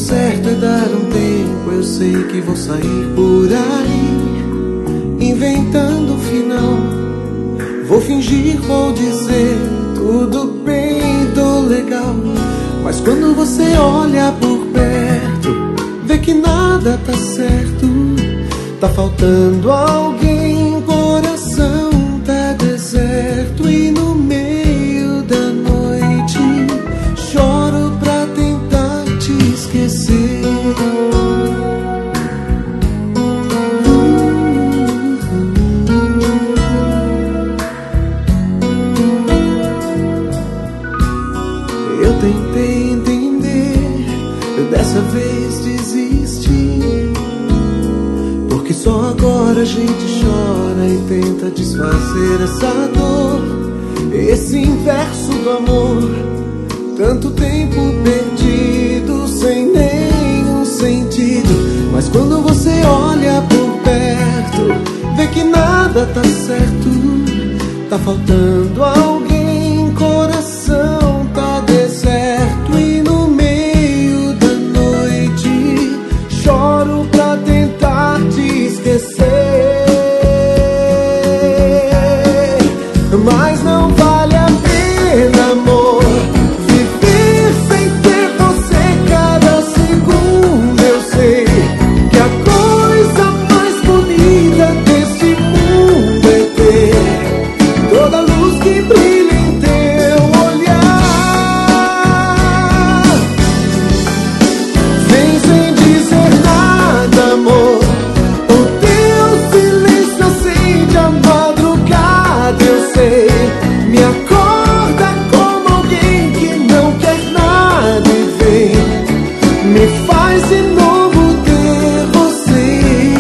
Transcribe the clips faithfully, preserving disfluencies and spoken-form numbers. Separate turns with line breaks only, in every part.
certo é dar um tempo. Eu sei que vou sair por aí inventando o final. Vou fingir, vou dizer tudo bem, tô legal. Mas quando você olha por perto, vê que nada tá certo. Tá faltando alguém, coração tá deserto. E no meio da noite choro pra tentar te esquecer. Eu tentei entender, dessa vez desisti, porque só agora a gente chora e tenta desfazer essa dor, esse inverso do amor. Tanto tempo perdido sem nenhum sentido. Mas quando você olha por perto, vê que nada tá certo. Tá faltando alguém, coração tá deserto. E no meio da noite choro pra tentar te esquecer. Mas não vale a pena, amor, viver sem ter você cada segundo. Eu sei que a coisa mais bonita deste mundo é ter toda a luz que brilha em teu olhar. Vem sem dizer nada, amor, o teu silêncio acende a madrugada. Eu sei, me acorda como alguém que não quer nada e vem, me faz de novo ter você.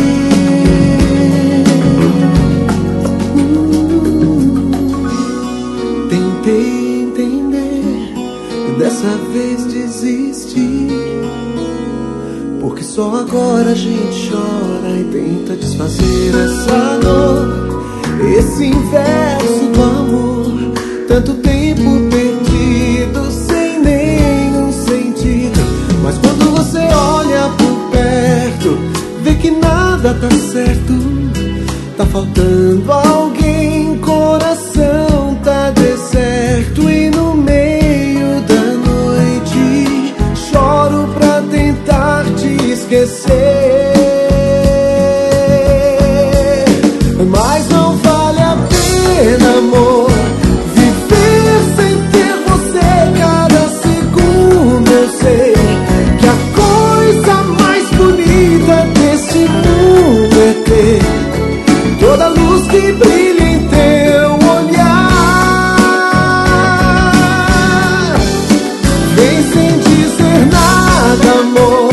uh, Tentei entender, dessa vez desisti, porque só agora a gente chora e tenta desfazer essa dor, esse inverso do amor. Tanto tempo perdido sem nenhum sentido. Mas quando você olha por perto, vê que nada tá certo. Tá faltando alguém, coração tá deserto. E no meio da noite choro pra tentar te esquecer. Mas não vale a pena, amor, viver sem ter você cada segundo. Eu sei que a coisa mais bonita deste mundo é ter toda a luz que brilha em teu olhar. Vem sem dizer nada, amor,